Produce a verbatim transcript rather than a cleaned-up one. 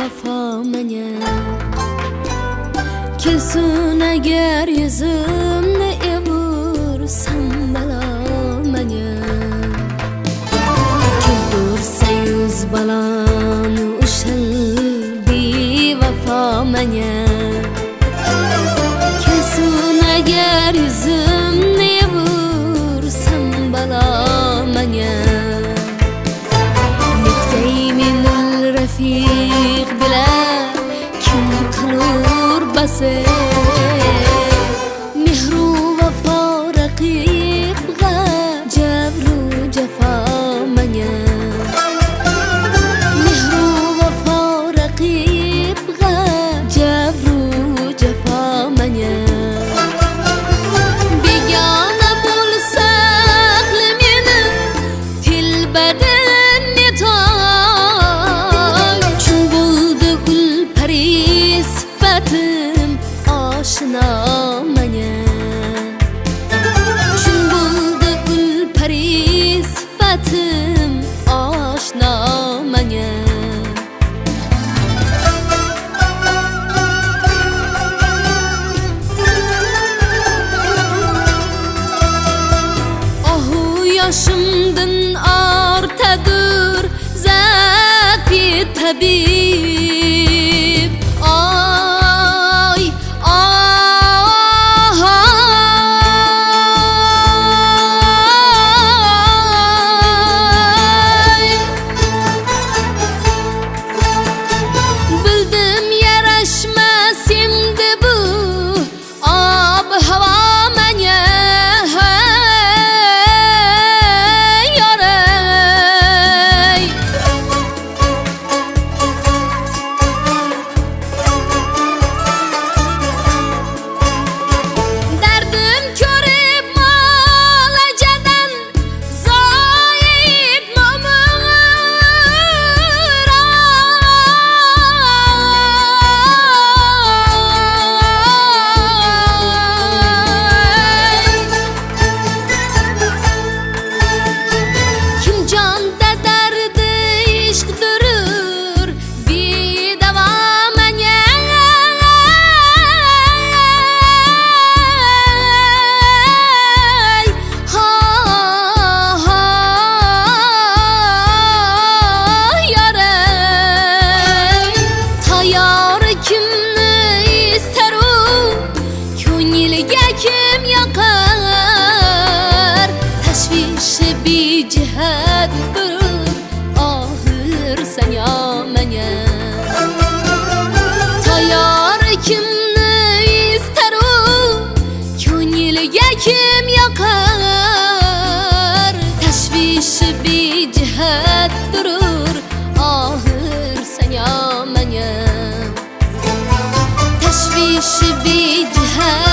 vafo menya kelsin agar yuzimni evursam balo menya kultursa yuz baloni ushal bevafo menya kelsin agar yuzimni evursam balo menya رفيق بلا كم قلور بسي مهرو وفا رقيب غا جبرو جفا منيا مهرو وفا رقيب غا جبرو جفا منيا بيجانا بولساق لمينا تل بدن نتا Sıfatım aşina manya Çün buldu ülperi sıfatım aşina manya Ahu yaşımdın artadır Zati tabip Ay, ay, bildim yaraşmaz şimdi bu ab hava menya yaray kim yakar teşvişi bir cihet durur ahır sen yamenya tayar kimni ister o ko'ngilga kim yakar teşvişi bir cihet durur ahır sen yamenya teşvişi bir cihet